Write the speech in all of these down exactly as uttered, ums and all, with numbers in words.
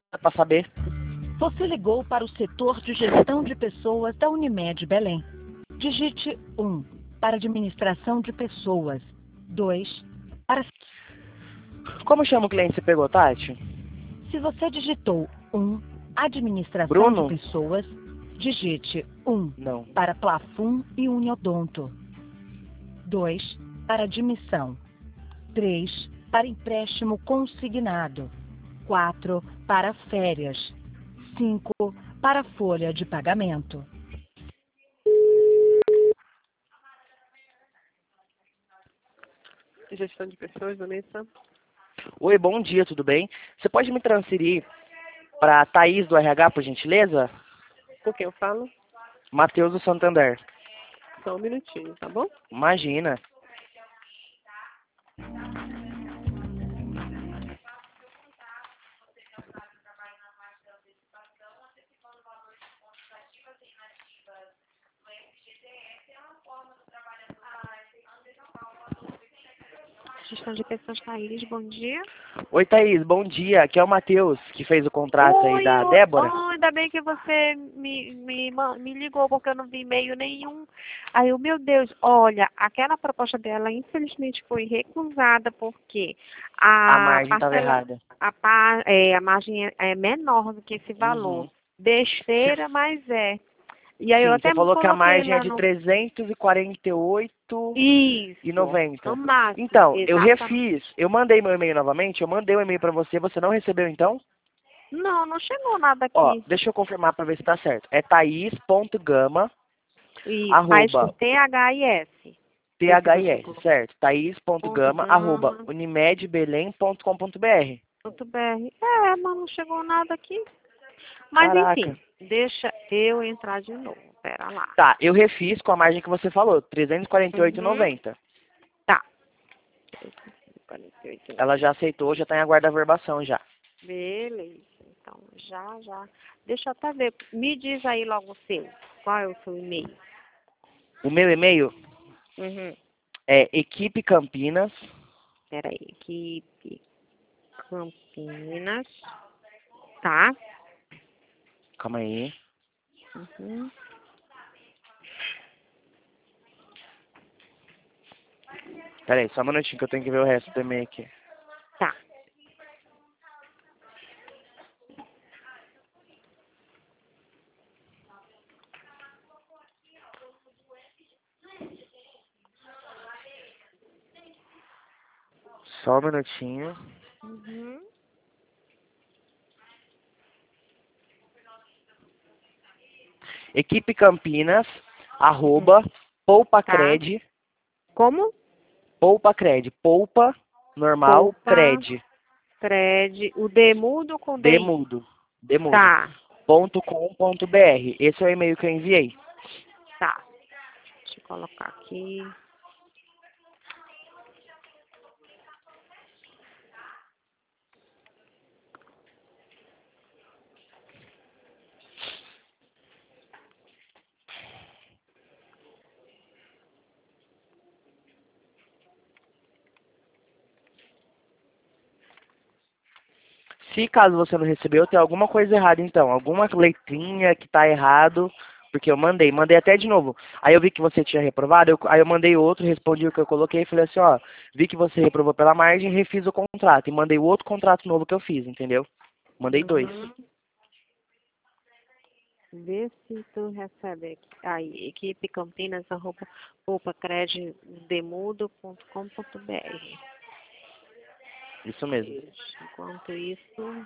para saber. Você ligou para o setor de gestão de pessoas da Unimed Belém. Digite um para administração de pessoas. dois para... Como chama o cliente que você pegou, Tati? Se você digitou um administração Bruno? de pessoas, digite um Não. para Plafum e Uniodonto. dois para admissão. três para empréstimo consignado. quatro para férias. cinco para folha de pagamento. Gestão de pessoas, Vanessa. Oi, bom dia, tudo bem? Você pode me transferir para Thaís do R H, por gentileza? Com quem eu falo? Matheus do Santander. Só um minutinho, tá bom? Imagina. Gestão de pessoas, Thaís, bom dia. Oi, Thaís, bom dia. Aqui é o Matheus, que fez o contrato aí Oi, da oi, Débora. oh, ainda bem que você me, me, ma- me ligou, porque eu não vi e-mail nenhum. Aí, eu, meu Deus, olha, aquela proposta dela, infelizmente, foi recusada, porque A a margem estava parcela, errada. a, pa- é, a margem é, é menor do que esse valor. Uhum. Besteira, mas é. E aí, eu Sim, até você falou que a coloquei margem é lá de no... trezentos e quarenta e oito e Isso, noventa. no máximo, Então, eu exatamente. refiz, eu mandei meu e-mail novamente, eu mandei um e-mail para você, você não recebeu então? Não, não chegou nada Ó, aqui. deixa eu confirmar para ver se tá certo. É thaís.gama, Isso, faz com arroba, T H I S. T Esse H I você S, colocou. certo? Ponto thaís.gama, arroba, gama, unimedbelém ponto com ponto br. ponto br. É, mas não chegou nada aqui. Mas Caraca. enfim, deixa eu entrar de novo. Pera lá. Tá, eu refiz com a margem que você falou, trezentos e quarenta e oito e Uhum. noventa. Tá. Ela já aceitou, já tá em aguardo da averbação já. Beleza. Então, já, já. Deixa eu até ver. Me diz aí logo o seu. Qual é o seu e-mail? O meu e-mail Uhum. é equipecampinas, Pera aí. Equipe Campinas. Tá. calma aí, Uhum. pera aí, só um minutinho que eu tenho que ver o resto do e-mail aqui. Tá. Só um minutinho. Uhum. Equipecampinas, arroba, poupacred, Como? poupacred, poupa, normal, Poupa, cred, Cred, o Demudo com D I. demudo, demudo, Tá, ponto com ponto br. Esse é o e-mail que eu enviei. tá. Deixa eu colocar aqui. Se caso você não recebeu, tem alguma coisa errada então, alguma letrinha que tá errado, porque eu mandei, mandei até de novo. Aí eu vi que você tinha reprovado, eu- aí eu mandei outro, respondi o que eu coloquei e falei assim, ó, vi que você reprovou pela margem, refiz o contrato e mandei o outro contrato novo que eu fiz, entendeu? Mandei dois. Uhum. Vê se tu recebe aqui. Aí, equipe campinas, arroba, poupacreddemudo.com.br. Isso mesmo. Enquanto isso,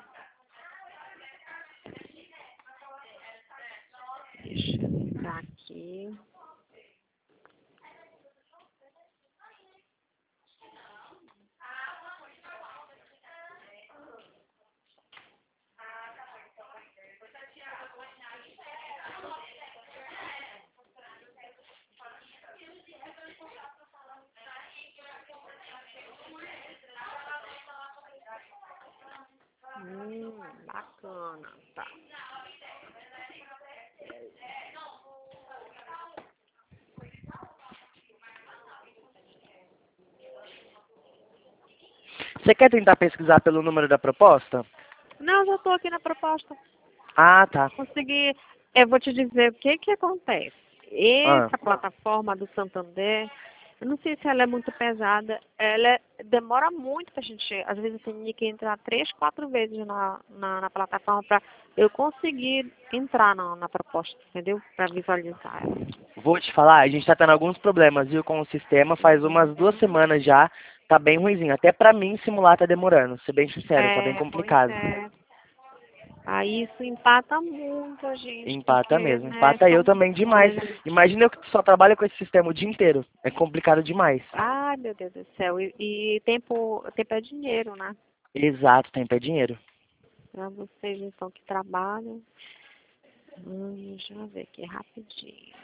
deixa eu entrar aqui. Hum, bacana, tá. Você quer tentar pesquisar pelo número da proposta? Não, eu já estou aqui na proposta. Ah, tá. Consegui. Eu vou te dizer o que que acontece. Ah. Essa plataforma do Santander, eu não sei se ela é muito pesada, ela é- demora muito pra gente, às vezes eu tenho que entrar três, quatro vezes na, na, na plataforma para eu conseguir entrar na, na proposta, entendeu? Para visualizar ela. Vou te falar, a gente tá tendo alguns problemas, viu, com o sistema, faz umas duas semanas já, tá bem ruimzinho. Até pra mim simular tá demorando, ser bem sincero, tá bem É, pois complicado. é. Aí isso empata muito a gente, Empata porque, mesmo, né, empata eu são também demais. coisas. Imagina eu que só trabalho com esse sistema o dia inteiro, é complicado demais. Ai, meu Deus do céu. E, e tempo, tempo é dinheiro, né? Exato, tempo é dinheiro. Para vocês então que trabalham. Hum, deixa eu ver aqui rapidinho.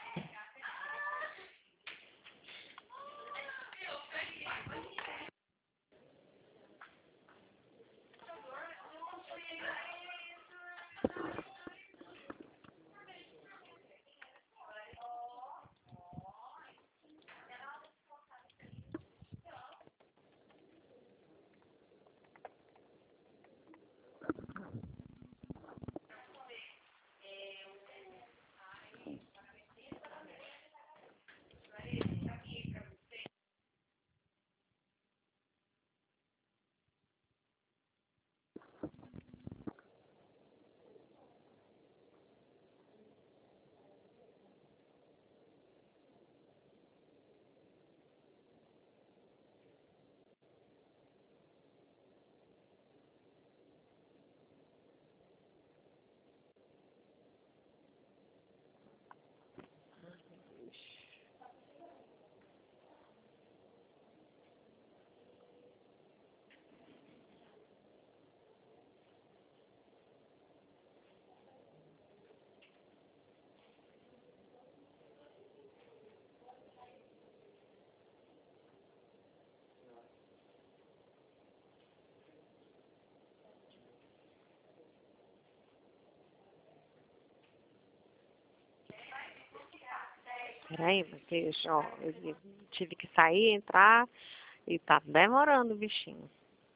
Peraí, Matheus, ó, eu tive que sair, entrar e tá demorando o bichinho.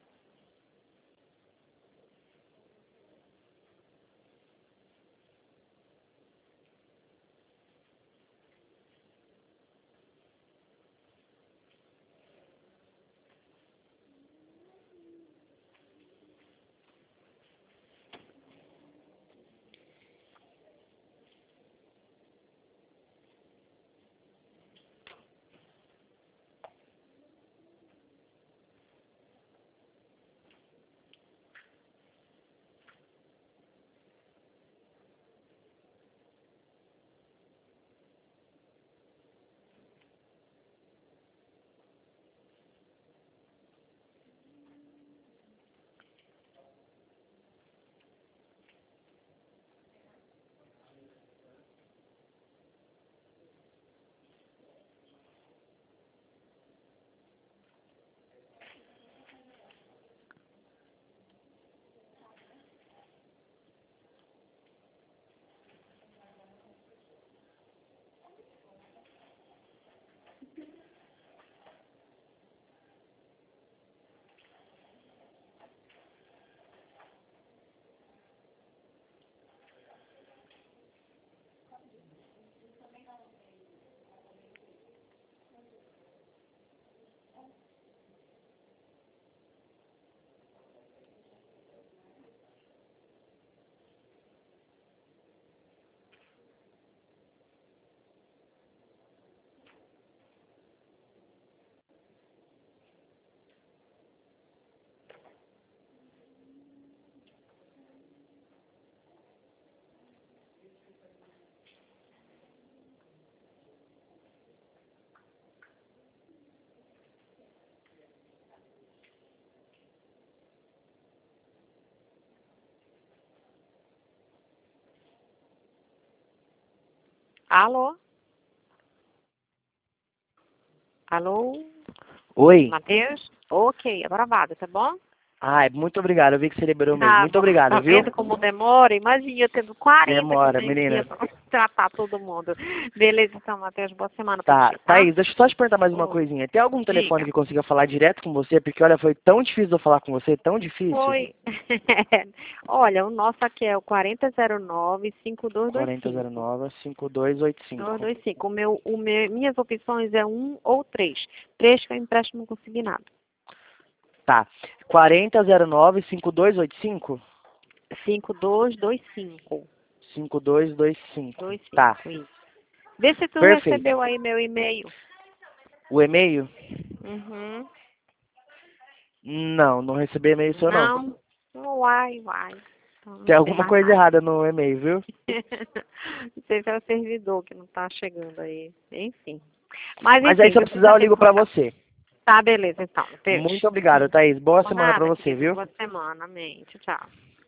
Alô? Alô? Oi, Matheus? Ok, aprovado, tá bom? Ai, muito obrigado. Eu vi que você liberou mesmo. Tá Muito bom. obrigado, Tá viu? vendo como demora? Imagina, eu tendo quarenta Demora, que tem menina. dia pra tratar todo mundo. Beleza, então, Matheus, boa semana pra Tá, você, tá? Thaís, deixa eu só te perguntar mais uma Oi. coisinha. Tem algum telefone Diga. que consiga falar direto com você? Porque, olha, foi tão difícil de eu falar com você, tão difícil. Foi. Olha, o nosso aqui é o quarenta zero nove, cinco dois dois quarenta zero cinco. nove, cinco dois oito cinco. dois dois cinco. O meu, o meu, minhas opções é um ou três. Três que eu empréstimo consignado. Tá. quarenta zero nove, cinco dois oito cinco? cinco dois dois cinco. cinco dois dois cinco. dois cinco, Tá. isso. Vê se tu Perfeito. recebeu aí meu e-mail. O e-mail? Uhum. Não, não recebi e-mail seu não. Não? Uai, uai. Então, não Tem sei alguma mais coisa nada. errada no e-mail, viu? Não sei se é o servidor que não tá chegando aí. Enfim. Mas, Mas enfim, aí se eu você precisar já eu tem ligo pra contato. você. Tá, beleza, então. Beijo. Muito obrigado, Thaís. Boa Por semana pra nada, você, querido. viu? Boa semana. Amém. Tchau, tchau.